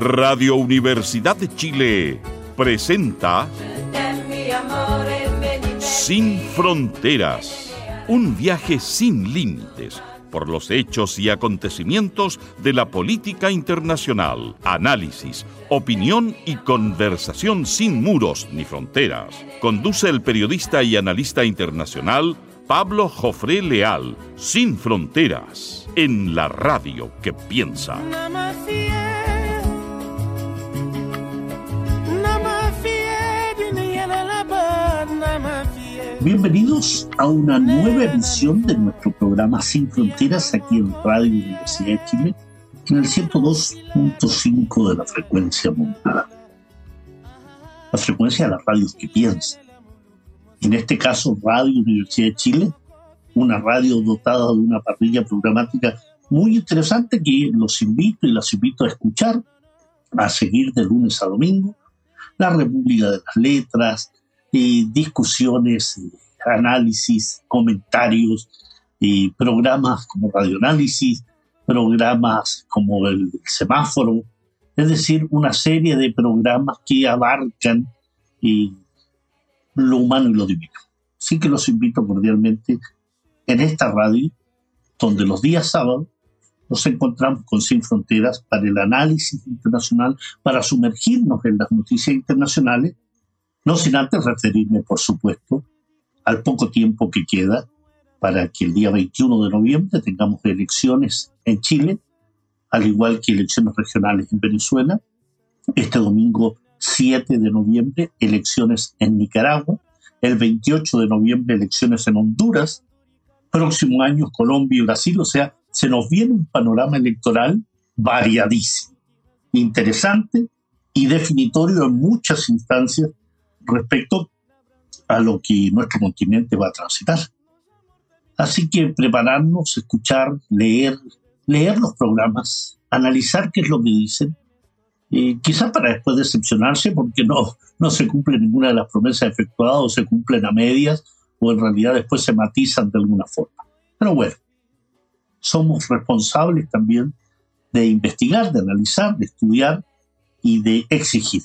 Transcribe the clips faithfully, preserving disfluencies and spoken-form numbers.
Radio Universidad de Chile presenta Sin Fronteras, un viaje sin límites por los hechos y acontecimientos de la política internacional, análisis, opinión y conversación sin muros ni fronteras. Conduce el periodista y analista internacional Pablo Jofré Leal. Sin Fronteras, en la radio que piensa. Bienvenidos a una nueva edición de nuestro programa Sin Fronteras aquí en Radio Universidad de Chile, en el ciento dos punto cinco de la frecuencia modulada. La frecuencia de las radios que piensan. En este caso, Radio Universidad de Chile, una radio dotada de una parrilla programática muy interesante que los invito y las invito a escuchar, a seguir de lunes a domingo. La República de las Letras, eh, discusiones, eh, análisis, comentarios, eh, programas como radioanálisis, programas como el semáforo, es decir, una serie de programas que abarcan eh, lo humano y lo divino. Así que los invito cordialmente en esta radio, donde los días sábados nos encontramos con Sin Fronteras para el análisis internacional, para sumergirnos en las noticias internacionales, no sin antes referirme, por supuesto, al poco tiempo que queda para que el día veintiuno de noviembre tengamos elecciones en Chile, al igual que elecciones regionales en Venezuela. Este domingo siete de noviembre, elecciones en Nicaragua. El veintiocho de noviembre, elecciones en Honduras. Próximo año, Colombia y Brasil. O sea, se nos viene un panorama electoral variadísimo, interesante y definitorio en muchas instancias respecto a lo que nuestro continente va a transitar. Así que prepararnos, escuchar, leer, leer los programas, analizar qué es lo que dicen, eh, quizás para después decepcionarse porque no, no se cumple ninguna de las promesas efectuadas o se cumplen a medias o en realidad después se matizan de alguna forma. Pero bueno, somos responsables también de investigar, de analizar, de estudiar y de exigir.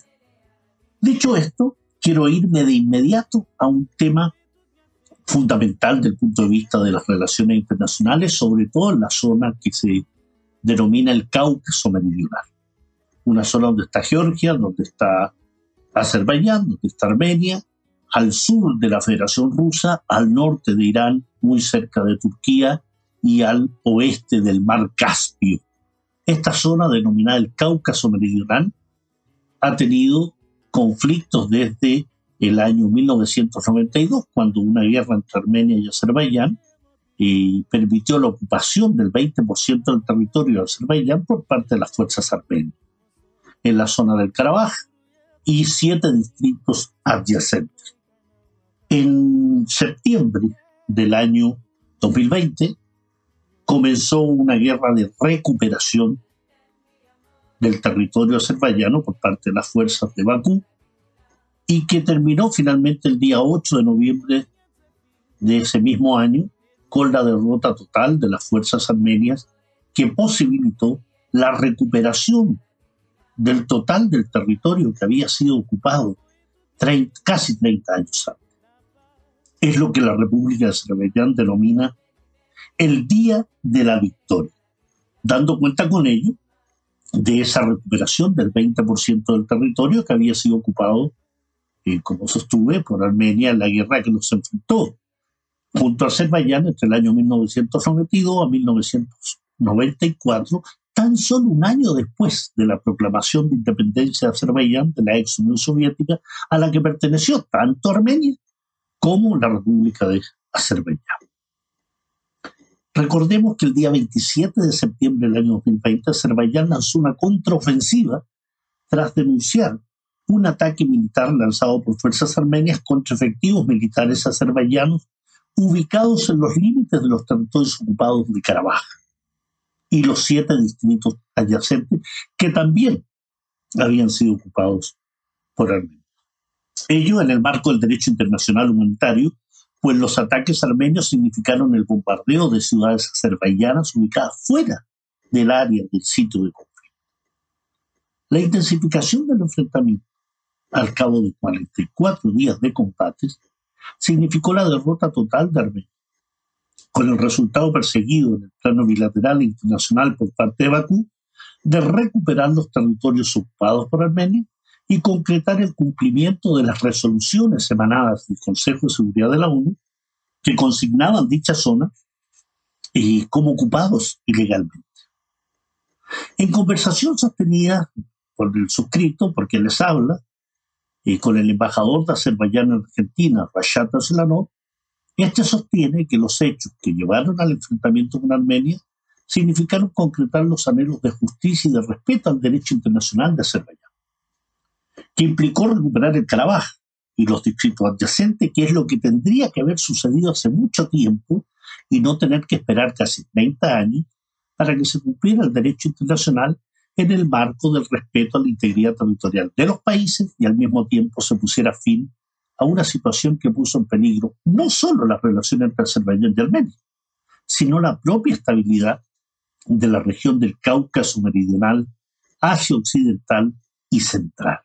Dicho esto, quiero irme de inmediato a un tema fundamental desde el punto de vista de las relaciones internacionales, sobre todo en la zona que se denomina el Cáucaso Meridional. Una zona donde está Georgia, donde está Azerbaiyán, donde está Armenia, al sur de la Federación Rusa, al norte de Irán, muy cerca de Turquía, y al oeste del Mar Caspio. Esta zona, denominada el Cáucaso Meridional, ha tenido conflictos desde el año mil novecientos noventa y dos, cuando una guerra entre Armenia y Azerbaiyán eh, permitió la ocupación del veinte por ciento del territorio de Azerbaiyán por parte de las fuerzas armenias, en la zona del Karabaj y siete distritos adyacentes. En septiembre del año dos mil veinte comenzó una guerra de recuperación del territorio azerbaiyano por parte de las fuerzas de Bakú y que terminó finalmente el día ocho de noviembre de ese mismo año con la derrota total de las fuerzas armenias, que posibilitó la recuperación del total del territorio que había sido ocupado treinta, casi treinta años antes. Es lo que la República de Azerbaiyán denomina el Día de la Victoria, dando cuenta con ello de esa recuperación del veinte por ciento del territorio que había sido ocupado, eh, como sostuve, por Armenia en la guerra que nos enfrentó junto a Azerbaiyán entre el año mil novecientos noventa y dos a mil novecientos noventa y cuatro, tan solo un año después de la proclamación de independencia de Azerbaiyán de la ex Unión Soviética, a la que perteneció tanto Armenia como la República de Azerbaiyán. Recordemos que el día veintisiete de septiembre del año dos mil veinte, Azerbaiyán lanzó una contraofensiva tras denunciar un ataque militar lanzado por fuerzas armenias contra efectivos militares azerbaiyanos ubicados en los límites de los territorios ocupados de Karabaj y los siete distritos adyacentes que también habían sido ocupados por Armenia. Ello en el marco del derecho internacional humanitario, pues los ataques armenios significaron el bombardeo de ciudades azerbaiyanas ubicadas fuera del área del sitio de conflicto. La intensificación del enfrentamiento, al cabo de cuarenta y cuatro días de combates, significó la derrota total de Armenia, con el resultado perseguido en el plano bilateral e internacional por parte de Bakú de recuperar los territorios ocupados por Armenia y concretar el cumplimiento de las resoluciones emanadas del Consejo de Seguridad de la ONU que consignaban dicha zona eh, como ocupados ilegalmente. En conversación sostenida por el suscrito, porque les habla, eh, con el embajador de Azerbaiyán en Argentina, Rashad Aslanov, este sostiene que los hechos que llevaron al enfrentamiento con Armenia significaron concretar los anhelos de justicia y de respeto al derecho internacional de Azerbaiyán, que implicó recuperar el Karabaj y los distritos adyacentes, que es lo que tendría que haber sucedido hace mucho tiempo y no tener que esperar casi treinta años para que se cumpliera el derecho internacional en el marco del respeto a la integridad territorial de los países y al mismo tiempo se pusiera fin a una situación que puso en peligro no solo las relaciones entre Azerbaiyán y Armenia, sino la propia estabilidad de la región del Cáucaso meridional, Asia Occidental y Central.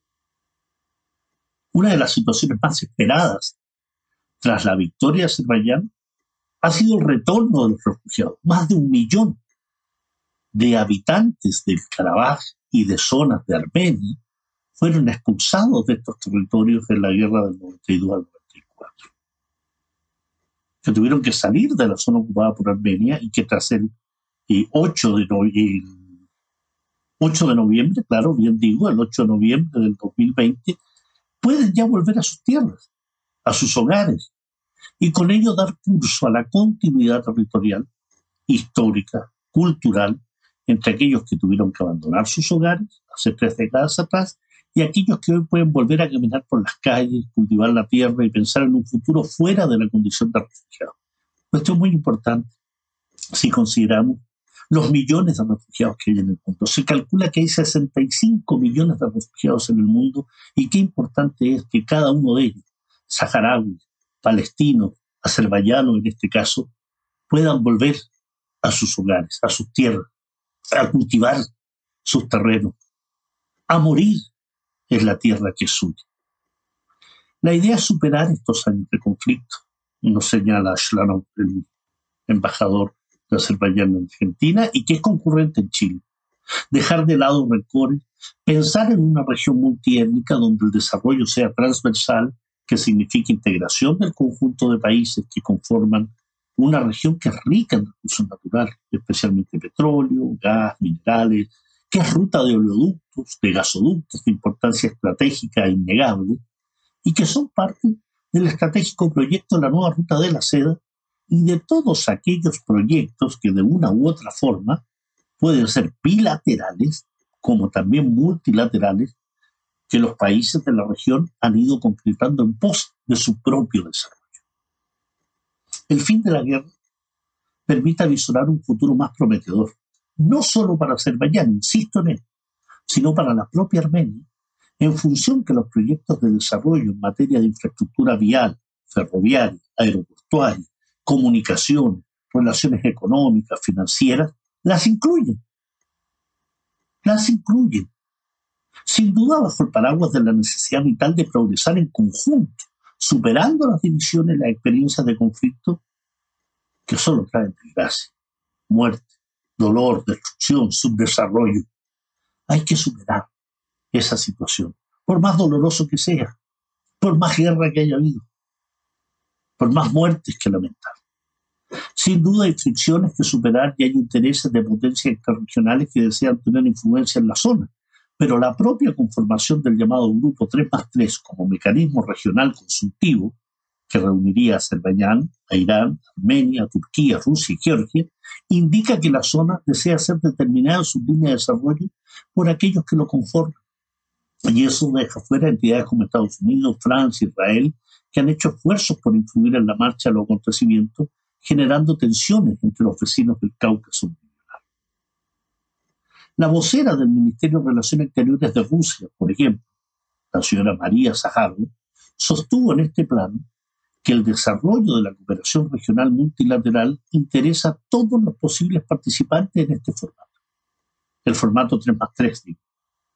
Una de las situaciones más esperadas tras la victoria de Azerbaiyán ha sido el retorno de los refugiados. Más de un millón de habitantes del Karabaj y de zonas de Armenia fueron expulsados de estos territorios en la guerra del noventa y dos al noventa y cuatro. Que tuvieron que salir de la zona ocupada por Armenia y que tras el eh, ocho, de no, el ocho de noviembre, claro, bien digo, el ocho de noviembre del dos mil veinte, pueden ya volver a sus tierras, a sus hogares, y con ello dar curso a la continuidad territorial, histórica, cultural, entre aquellos que tuvieron que abandonar sus hogares hace tres décadas atrás y aquellos que hoy pueden volver a caminar por las calles, cultivar la tierra y pensar en un futuro fuera de la condición de refugiado. Esto es muy importante si consideramos los millones de refugiados que hay en el mundo. Se calcula que hay sesenta y cinco millones de refugiados en el mundo y qué importante es que cada uno de ellos, saharauis, palestinos, azerbaiyanos en este caso, puedan volver a sus hogares, a sus tierras, a cultivar sus terrenos, a morir en la tierra que es suya. La idea es superar estos años de conflicto, nos señala Aslanov, el embajador de Azerbaiyán en Argentina y que es concurrente en Chile. Dejar de lado rencores, pensar en una región multiétnica donde el desarrollo sea transversal, que significa integración del conjunto de países que conforman una región que es rica en recursos naturales, especialmente petróleo, gas, minerales, que es ruta de oleoductos, de gasoductos de importancia estratégica e innegable, y que son parte del estratégico proyecto de la nueva ruta de la seda y de todos aquellos proyectos que de una u otra forma pueden ser bilaterales como también multilaterales que los países de la región han ido concretando en pos de su propio desarrollo. El fin de la guerra permite avisorar un futuro más prometedor, no solo para Azerbaiyán, insisto en él, sino para la propia Armenia, en función que los proyectos de desarrollo en materia de infraestructura vial, ferroviaria, aeroportuaria, comunicación, relaciones económicas, financieras, las incluyen. Las incluyen. Sin duda bajo el paraguas de la necesidad vital de progresar en conjunto, superando las divisiones y las experiencias de conflicto que solo traen desgracia, muerte, dolor, destrucción, subdesarrollo. Hay que superar esa situación, por más doloroso que sea, por más guerra que haya habido, por más muertes que lamentar. Sin duda hay fricciones que superar y hay intereses de potencias interregionales que desean tener influencia en la zona, pero la propia conformación del llamado Grupo tres más tres como mecanismo regional consultivo, que reuniría a Azerbaiyán, a Irán, a Armenia, a Turquía, Rusia y Georgia, indica que la zona desea ser determinada en su línea de desarrollo por aquellos que lo conforman. Y eso deja fuera entidades como Estados Unidos, Francia, Israel, que han hecho esfuerzos por influir en la marcha de los acontecimientos, generando tensiones entre los vecinos del Cáucaso meridional. La vocera del Ministerio de Relaciones Exteriores de Rusia, por ejemplo, la señora María Zaharova, sostuvo en este plano que el desarrollo de la cooperación regional multilateral interesa a todos los posibles participantes en este formato, el formato tres más tres, digo,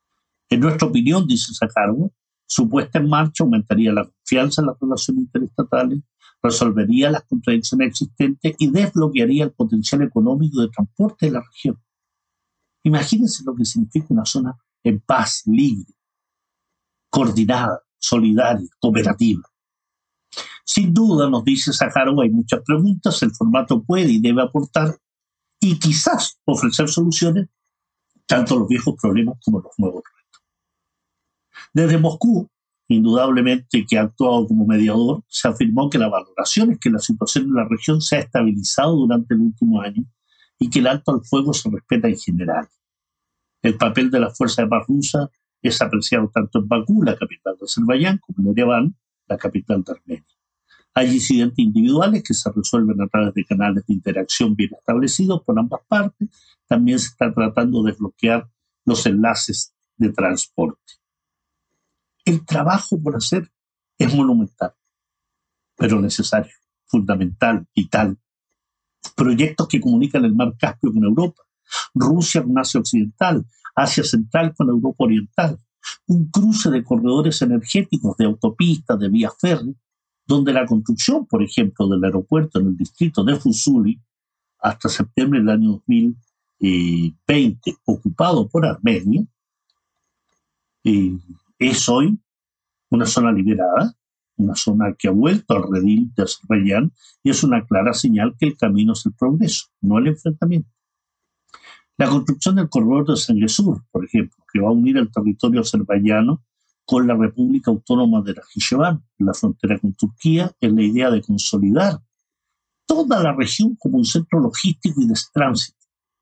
En nuestra opinión, dice Sájarov, su puesta en marcha aumentaría la confianza en las relaciones interestatales, resolvería las contradicciones existentes y desbloquearía el potencial económico de transporte de la región. Imagínense lo que significa una zona en paz, libre, coordinada, solidaria, cooperativa. Sin duda, nos dice Sájarov, hay muchas preguntas, el formato puede y debe aportar y quizás ofrecer soluciones tanto a los viejos problemas como a los nuevos retos. Desde Moscú, indudablemente que ha actuado como mediador, se afirmó que la valoración es que la situación en la región se ha estabilizado durante el último año y que el alto al fuego se respeta en general. El papel de la Fuerza de Paz rusa es apreciado tanto en Bakú, la capital de Azerbaiyán, como en Ereván, la capital de Armenia. Hay incidentes individuales que se resuelven a través de canales de interacción bien establecidos por ambas partes. También se está tratando de desbloquear los enlaces de transporte. El trabajo por hacer es monumental, pero necesario, fundamental, vital. Proyectos que comunican el mar Caspio con Europa, Rusia con Asia Occidental, Asia Central con Europa Oriental, un cruce de corredores energéticos, de autopistas, de vías férreas, donde la construcción, por ejemplo, del aeropuerto en el distrito de Fuzuli, hasta septiembre del año dos mil veinte, ocupado por Armenia, eh, es hoy una zona liberada, una zona que ha vuelto al redil de Azerbaiyán, y es una clara señal que el camino es el progreso, no el enfrentamiento. La construcción del corredor de Zengezur, por ejemplo, que va a unir el territorio azerbaiyano con la República Autónoma de Najicheván, en la frontera con Turquía, es la idea de consolidar toda la región como un centro logístico y de tránsito.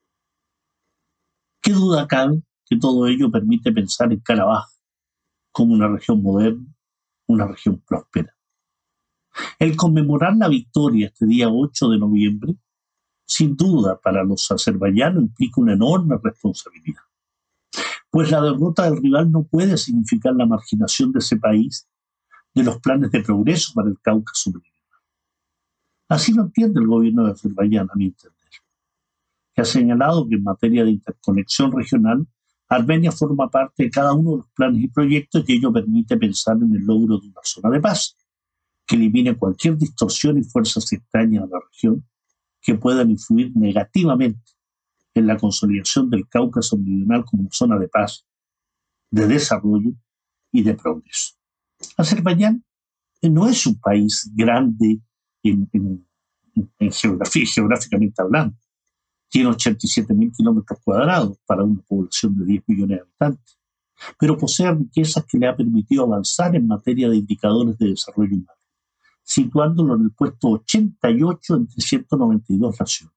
¿Qué duda cabe que todo ello permite pensar en Karabaj como una región moderna, una región próspera? El conmemorar la victoria este día ocho de noviembre, sin duda para los azerbaiyanos implica una enorme responsabilidad, pues la derrota del rival no puede significar la marginación de ese país de los planes de progreso para el Cáucaso meridional. Así lo entiende el gobierno de Azerbaiyán, a mi entender, que ha señalado que en materia de interconexión regional, Armenia forma parte de cada uno de los planes y proyectos y ello permite pensar en el logro de una zona de paz que elimine cualquier distorsión y fuerzas extrañas a la región que puedan influir negativamente en la consolidación del Cáucaso meridional como una zona de paz, de desarrollo y de progreso. Azerbaiyán no es un país grande en, en, en geografía, geográficamente hablando. Tiene ochenta y siete mil kilómetros cuadrados para una población de diez millones de habitantes, pero posee riquezas que le ha permitido avanzar en materia de indicadores de desarrollo humano, situándolo en el puesto ochenta y ocho entre ciento noventa y dos naciones.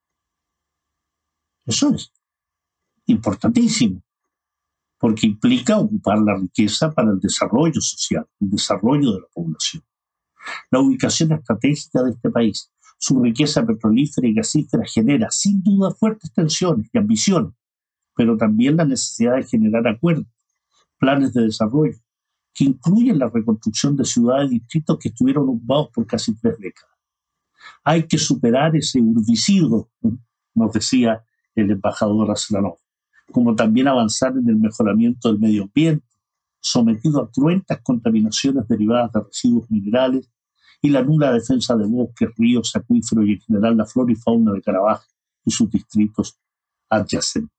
Eso es importantísimo, porque implica ocupar la riqueza para el desarrollo social, el desarrollo de la población. La ubicación estratégica de este país, su riqueza petrolífera y gasífera genera sin duda fuertes tensiones y ambiciones, pero también la necesidad de generar acuerdos, planes de desarrollo, que incluyen la reconstrucción de ciudades y distritos que estuvieron ocupados por casi tres décadas. Hay que superar ese urbicidio, nos decía el embajador Aslanov, como también avanzar en el mejoramiento del medio ambiente, sometido a cruentas contaminaciones derivadas de residuos minerales y la nula defensa de bosques, ríos, acuíferos y en general la flora y fauna de Karabaj y sus distritos adyacentes.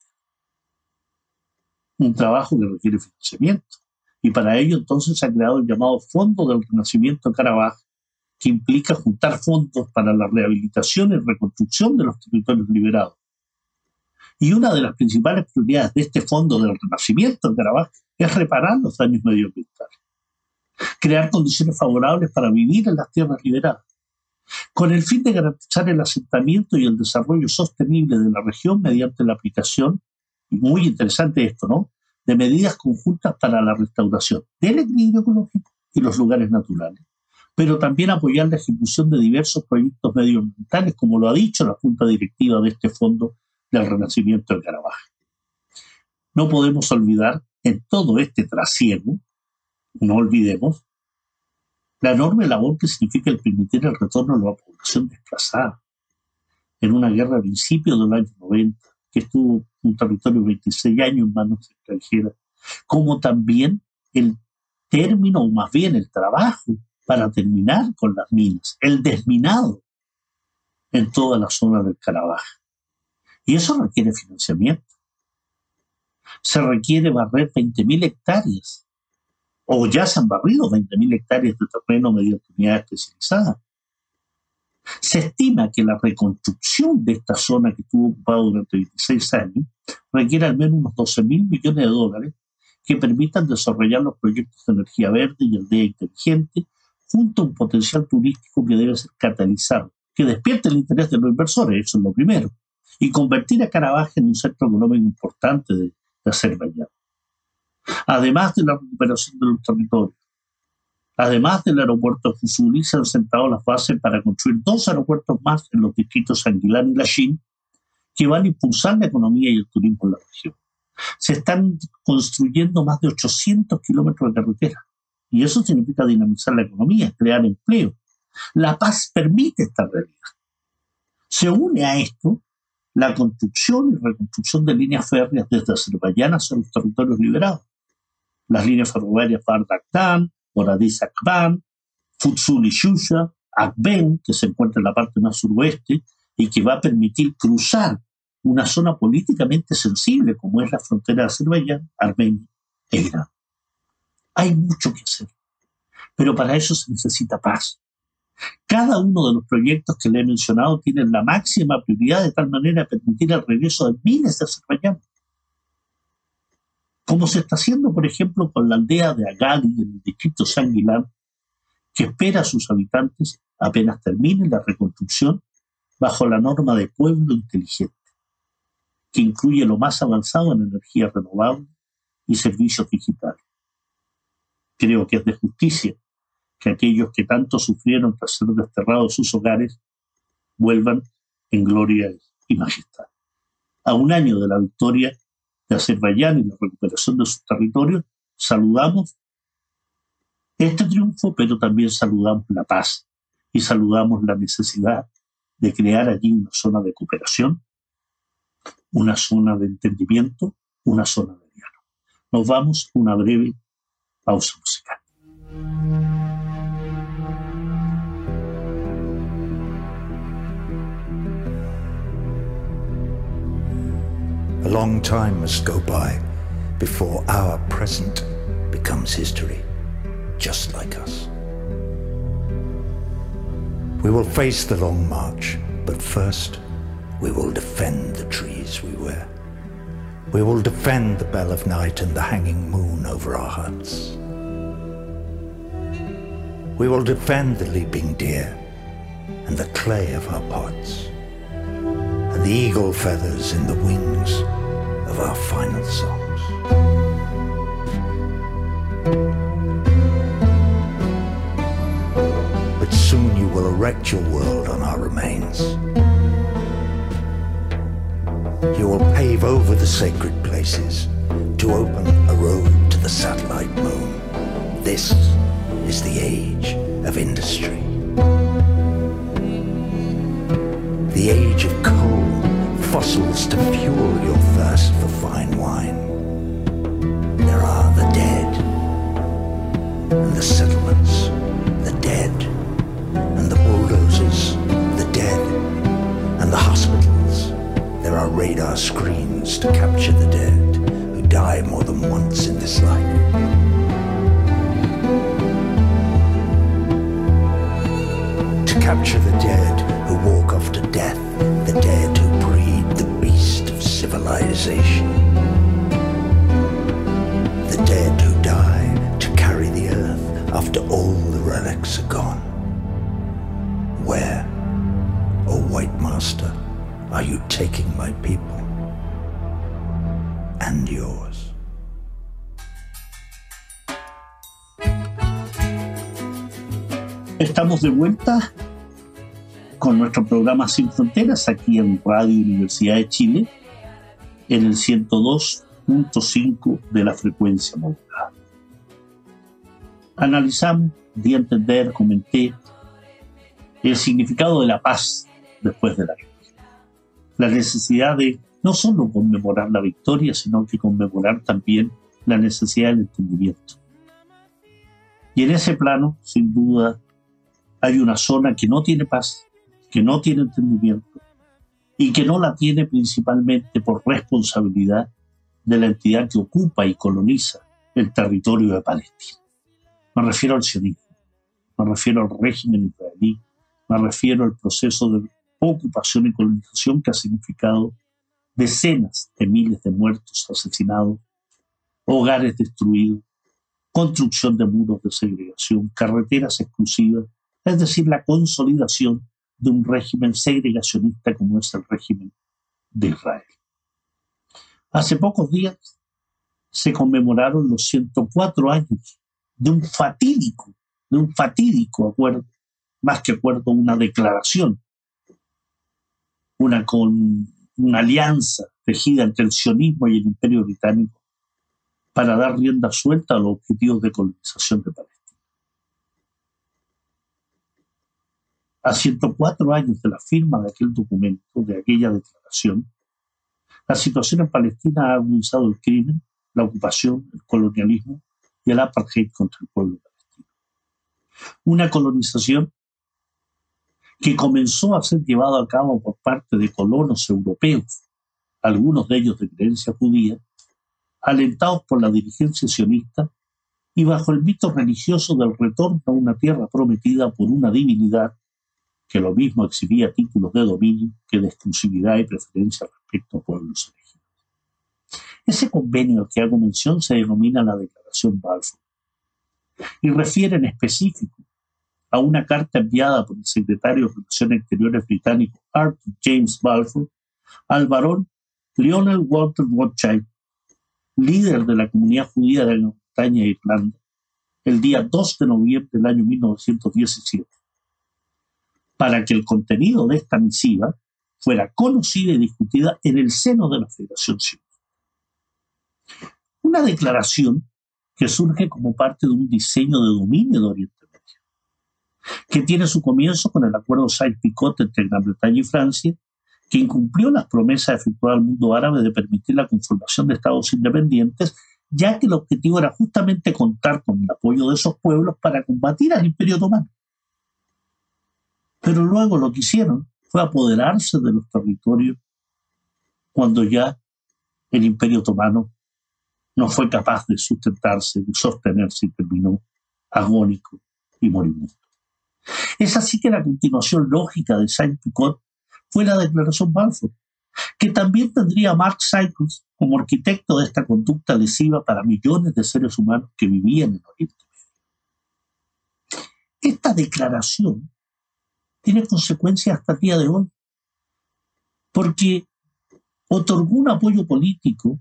Un trabajo que requiere financiamiento, y para ello entonces se ha creado el llamado Fondo del Renacimiento de Karabaj, que implica juntar fondos para la rehabilitación y reconstrucción de los territorios liberados. Y una de las principales prioridades de este Fondo del Renacimiento de Karabaj es reparar los daños medioambientales, crear condiciones favorables para vivir en las tierras liberadas, con el fin de garantizar el asentamiento y el desarrollo sostenible de la región mediante la aplicación, y muy interesante esto, ¿no?, de medidas conjuntas para la restauración del equilibrio ecológico y los lugares naturales, pero también apoyar la ejecución de diversos proyectos medioambientales, como lo ha dicho la Junta Directiva de este Fondo del Renacimiento de Karabaj. No podemos olvidar en todo este trasiego, no olvidemos, la enorme labor que significa el permitir el retorno de la población desplazada en una guerra a principios de los años noventa, que estuvo un territorio de veintiséis años en manos extranjeras, como también el término, o más bien el trabajo para terminar con las minas, el desminado en toda la zona del Carabaj. Y eso requiere financiamiento. Se requiere barrer veinte mil hectáreas, o ya se han barrido veinte mil hectáreas de terreno mediante unidades especializadas. Se estima que la reconstrucción de esta zona que estuvo ocupada durante veintiséis años requiere al menos unos doce mil millones de dólares que permitan desarrollar los proyectos de energía verde y aldea inteligente, junto a un potencial turístico que debe ser catalizado, que despierte el interés de los inversores, eso es lo primero, y convertir a Carabaj en un centro económico importante de, de Azerbaiyán. Además de la recuperación de los territorios, además del aeropuerto de Fuzuli, se han sentado las bases para construir dos aeropuertos más en los distritos Anguilán y Lachin, que van a impulsar la economía y el turismo en la región. Se están construyendo más de ochocientos kilómetros de carretera, y eso significa dinamizar la economía, crear empleo. La paz permite esta realidad. Se une a esto la construcción y reconstrucción de líneas férreas desde Azerbaiyán hacia los territorios liberados. Las líneas ferroviarias Bardaktan, Boradis-Akban, Fuzuli-Shusha, Akben, que se encuentra en la parte más suroeste y que va a permitir cruzar una zona políticamente sensible como es la frontera de Azerbaiyán, Armenia e Irán. Hay mucho que hacer, pero para eso se necesita paz. Cada uno de los proyectos que le he mencionado tienen la máxima prioridad de tal manera de permitir el regreso de miles de Azerbaiyán. Como se está haciendo, por ejemplo, con la aldea de Agadi en el distrito Sanguilán, que espera a sus habitantes apenas termine la reconstrucción bajo la norma de pueblo inteligente, que incluye lo más avanzado en energía renovable y servicios digitales. Creo que es de justicia que aquellos que tanto sufrieron tras ser desterrados de sus hogares vuelvan en gloria y majestad. A un año de la victoria de Azerbaiyán y la recuperación de sus territorios, saludamos este triunfo, pero también saludamos la paz y saludamos la necesidad de crear allí una zona de cooperación, una zona de entendimiento, una zona de diálogo. Nos vamos a una breve pausa musical. A long time must go by before our present becomes history, just like us. We will face the long march, but first we will defend the trees we wear. We will defend the bell of night and the hanging moon over our huts. We will defend the leaping deer and the clay of our pots, and the eagle feathers in the wings of our final songs. But soon you will erect your world on our remains. You will pave over the sacred places to open a road to the satellite moon. This is the age of industry. The age of coal, fossils to fuel your thirst for fine wine. There are the dead, and the settlements, the dead, and the bulldozers, the dead, and the hospitals. There are radar screens to capture the dead who die more than once in this life. To capture the dead who walk off to death, the dead who breed the beast of civilization. The dead who die to carry the earth after all the relics are gone. Where, O White Master, are you taking my people and yours? Estamos de vuelta con nuestro programa Sin Fronteras aquí en Radio Universidad de Chile en el ciento dos punto cinco de la frecuencia modulada. Analizamos, di a entender, comenté el significado de la paz después de la guerra. La necesidad de no solo conmemorar la victoria, sino que conmemorar también la necesidad del entendimiento. Y en ese plano, sin duda, hay una zona que no tiene paz, que no tiene entendimiento y que no la tiene principalmente por responsabilidad de la entidad que ocupa y coloniza el territorio de Palestina. Me refiero al sionismo, me refiero al régimen israelí, me refiero al proceso de ocupación y colonización que ha significado decenas de miles de muertos, asesinados, hogares destruidos, construcción de muros de segregación, carreteras exclusivas, es decir, la consolidación de un régimen segregacionista como es el régimen de Israel. Hace pocos días se conmemoraron los ciento cuatro años de un fatídico, de un fatídico acuerdo, más que acuerdo, una declaración, una, con, una alianza tejida entre el sionismo y el Imperio Británico para dar rienda suelta a los objetivos de colonización de Palestina. A ciento cuatro años de la firma de aquel documento, de aquella declaración, la situación en Palestina ha agudizado el crimen, la ocupación, el colonialismo y el apartheid contra el pueblo palestino. Una colonización que comenzó a ser llevada a cabo por parte de colonos europeos, algunos de ellos de creencia judía, alentados por la dirigencia sionista y bajo el mito religioso del retorno a una tierra prometida por una divinidad que lo mismo exhibía títulos de dominio que de exclusividad y preferencia respecto a pueblos elegidos. Ese convenio al que hago mención se denomina la Declaración Balfour y refiere en específico a una carta enviada por el secretario de Relaciones Exteriores británico Arthur James Balfour al barón Lionel Walter Rothschild, líder de la comunidad judía de Gran Bretaña e Irlanda, el día dos de noviembre del año mil novecientos diecisiete, para que el contenido de esta misiva fuera conocida y discutida en el seno de la Federación Sionista. Una declaración que surge como parte de un diseño de dominio de Oriente Medio, que tiene su comienzo con el acuerdo Sykes-Picot entre Gran Bretaña y Francia, que incumplió las promesas efectuadas al mundo árabe de permitir la conformación de estados independientes, ya que el objetivo era justamente contar con el apoyo de esos pueblos para combatir al Imperio Otomano. Pero luego lo que hicieron fue apoderarse de los territorios cuando ya el Imperio Otomano no fue capaz de sustentarse, de sostenerse y terminó agónico y moribundo. Es así que la continuación lógica de Sykes-Picot fue la Declaración Balfour, que también tendría a Mark Sykes como arquitecto de esta conducta lesiva para millones de seres humanos que vivían en Oriente Medio. Esta declaración tiene consecuencias hasta el día de hoy, porque otorgó un apoyo político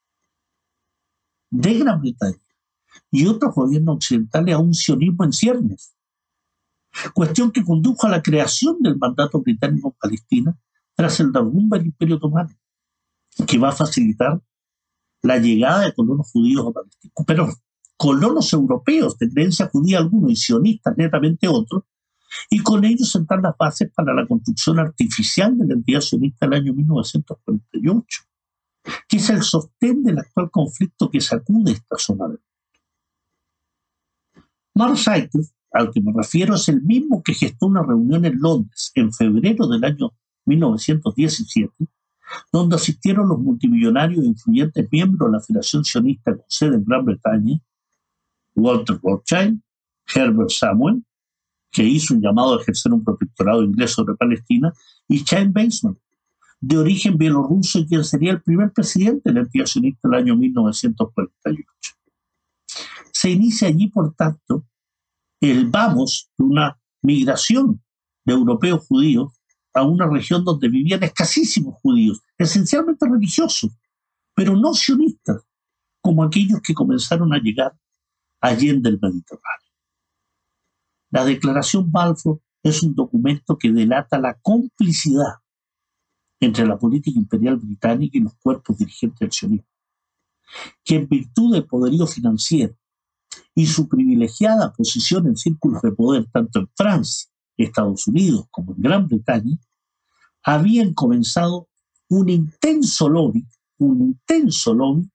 de Gran Bretaña y otros gobiernos occidentales a un sionismo en ciernes, cuestión que condujo a la creación del mandato británico en Palestina tras el derrumbe del Imperio Otomano, que va a facilitar la llegada de colonos judíos a Palestina, pero colonos europeos de creencia judía algunos y sionistas netamente otros, y con ellos sentar las bases para la construcción artificial de la entidad sionista del año mil novecientos cuarenta y ocho, que es el sostén del actual conflicto que sacude esta zona del mundo. Mark Sykes, al que me refiero, es el mismo que gestó una reunión en Londres en febrero del año mil novecientos diecisiete, donde asistieron los multimillonarios e influyentes miembros de la Federación Sionista con sede en Gran Bretaña, Walter Rothschild, Herbert Samuel, que hizo un llamado a ejercer un protectorado inglés sobre Palestina, y Chaim Weizmann, de origen bielorruso y quien sería el primer presidente de la entidad sionista del año mil novecientos cuarenta y ocho. Se inicia allí, por tanto, el vamos de una migración de europeos judíos a una región donde vivían escasísimos judíos, esencialmente religiosos, pero no sionistas, como aquellos que comenzaron a llegar allende el Mediterráneo. La Declaración Balfour es un documento que delata la complicidad entre la política imperial británica y los cuerpos dirigentes del sionismo, que en virtud del poderío financiero y su privilegiada posición en círculos de poder tanto en Francia, Estados Unidos como en Gran Bretaña, habían comenzado un intenso lobby, un intenso lobby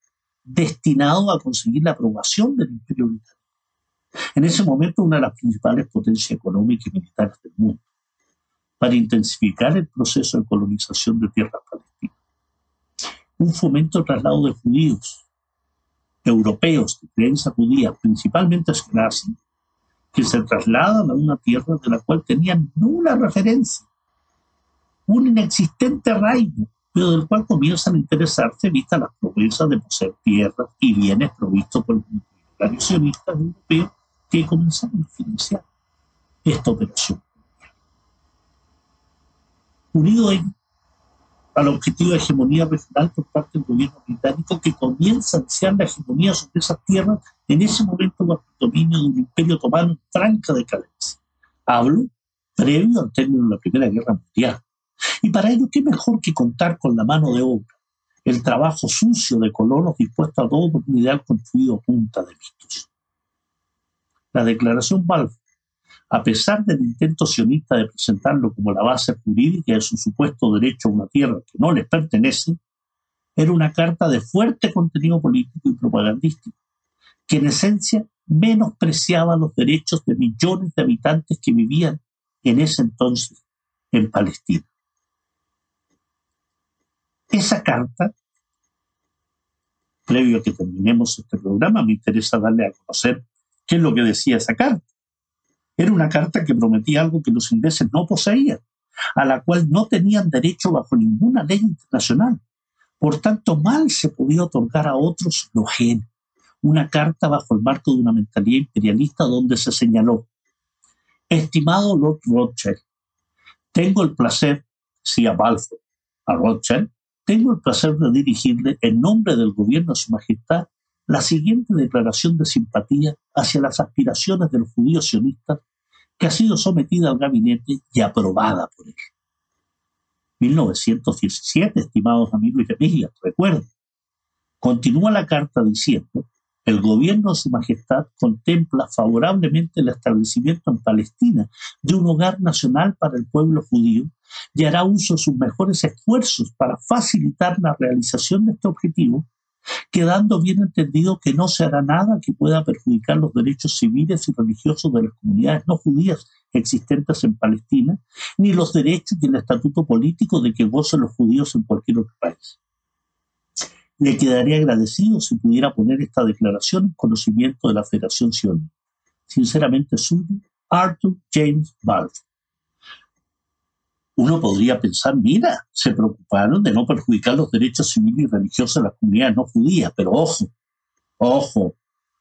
destinado a conseguir la aprobación del Imperio Británico. En ese momento, una de las principales potencias económicas y militares del mundo, para intensificar el proceso de colonización de tierras palestinas. Un fomento de traslado de judíos, europeos de creencia judía, principalmente ashkenazí, que se trasladan a una tierra de la cual tenían nula referencia, un inexistente arraigo, pero del cual comienzan a interesarse vistas las promesas de poseer tierras y bienes provistos por los multimillonarios sionistas europeos que comenzaron a financiar esta operación. Unido al objetivo de hegemonía regional por parte del gobierno británico, que comienza a ansiar la hegemonía sobre esas tierras en ese momento bajo el dominio de un imperio otomano en franca decadencia. Hablo previo al término de la Primera Guerra Mundial. Y para ello, ¿qué mejor que contar con la mano de obra, el trabajo sucio de colonos dispuestos a todo por un ideal construido a punta de mitos? La Declaración Balfour, a pesar del intento sionista de presentarlo como la base jurídica de su supuesto derecho a una tierra que no les pertenece, era una carta de fuerte contenido político y propagandístico, que en esencia menospreciaba los derechos de millones de habitantes que vivían en ese entonces en Palestina. Esa carta, previo a que terminemos este programa, me interesa darle a conocer qué es lo que decía esa carta. Era una carta que prometía algo que los ingleses no poseían, a la cual no tenían derecho bajo ninguna ley internacional. Por tanto, mal se podía otorgar a otros lo ajeno. Una carta bajo el marco de una mentalidad imperialista donde se señaló: estimado Lord Rothschild, tengo el placer, decía Balfour a Rothschild, tengo el placer de dirigirle en nombre del gobierno de su majestad la siguiente declaración de simpatía hacia las aspiraciones de los judíos sionistas, que ha sido sometida al gabinete y aprobada por él. mil novecientos diecisiete, estimados amigos y amigas, recuerden. Continúa la carta diciendo: el gobierno de su majestad contempla favorablemente el establecimiento en Palestina de un hogar nacional para el pueblo judío y hará uso de sus mejores esfuerzos para facilitar la realización de este objetivo, quedando bien entendido que no se hará nada que pueda perjudicar los derechos civiles y religiosos de las comunidades no judías existentes en Palestina, ni los derechos y el estatuto político de que gozan los judíos en cualquier otro país. Le quedaría agradecido si pudiera poner esta declaración en conocimiento de la Federación Sionista. Sinceramente suyo, Arthur James Balfour. Uno podría pensar, mira, se preocuparon de no perjudicar los derechos civiles y religiosos de las comunidades no judías, pero ojo, ojo,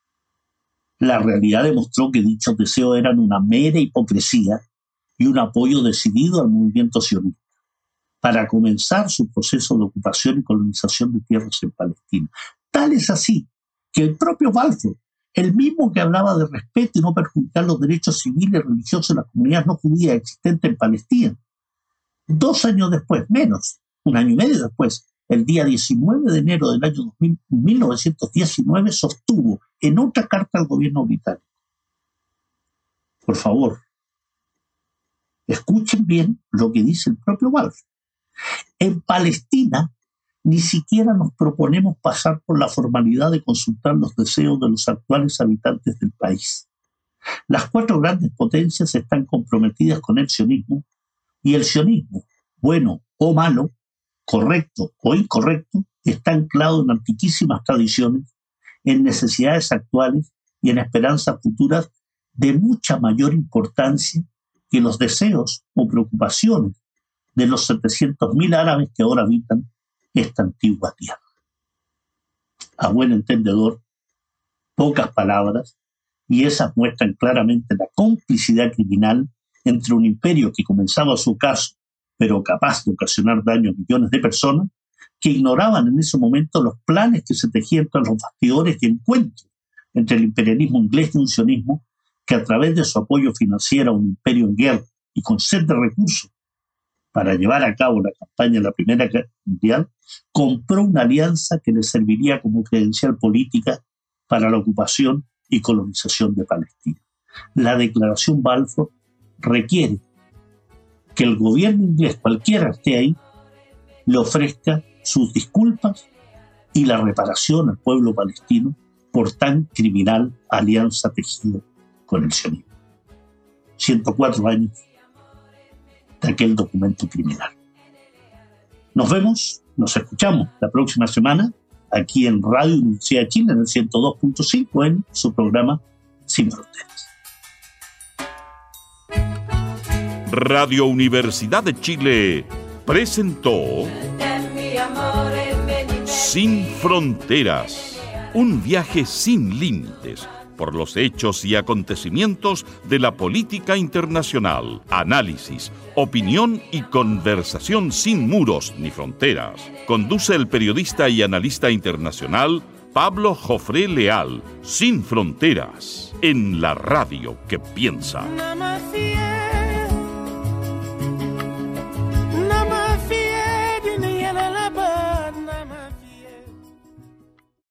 la realidad demostró que dichos deseos eran una mera hipocresía y un apoyo decidido al movimiento sionista para comenzar su proceso de ocupación y colonización de tierras en Palestina. Tal es así que el propio Balfour, el mismo que hablaba de respeto y no perjudicar los derechos civiles y religiosos de las comunidades no judías existentes en Palestina, dos años después, menos, un año y medio después, el día diecinueve de enero del año mil novecientos diecinueve, sostuvo en otra carta al gobierno británico: por favor, escuchen bien lo que dice el propio Balfour. En Palestina ni siquiera nos proponemos pasar por la formalidad de consultar los deseos de los actuales habitantes del país. Las cuatro grandes potencias están comprometidas con el sionismo, y el sionismo, bueno o malo, correcto o incorrecto, está anclado en antiquísimas tradiciones, en necesidades actuales y en esperanzas futuras de mucha mayor importancia que los deseos o preocupaciones de los setecientos mil árabes que ahora habitan esta antigua tierra. A buen entendedor, pocas palabras, y esas muestran claramente la complicidad criminal entre un imperio que comenzaba su ocaso, pero capaz de ocasionar daño a millones de personas, que ignoraban en ese momento los planes que se tejían tras los bastidores de encuentro entre el imperialismo inglés y un sionismo que, a través de su apoyo financiero a un imperio en guerra y con sed de recursos para llevar a cabo la campaña de la Primera Guerra Mundial, compró una alianza que le serviría como credencial política para la ocupación y colonización de Palestina. La Declaración Balfour requiere que el gobierno inglés, cualquiera esté ahí, le ofrezca sus disculpas y la reparación al pueblo palestino por tan criminal alianza tejida con el sionismo. ciento cuatro años de aquel documento criminal. Nos vemos, nos escuchamos la próxima semana aquí en Radio Universidad de Chile en el ciento dos punto cinco en su programa Sin Fronteras. Radio Universidad de Chile presentó Sin Fronteras, un viaje sin límites por los hechos y acontecimientos de la política internacional. Análisis, opinión y conversación sin muros ni fronteras. Conduce el periodista y analista internacional Pablo Jofré Leal. Sin Fronteras, en la radio que piensa.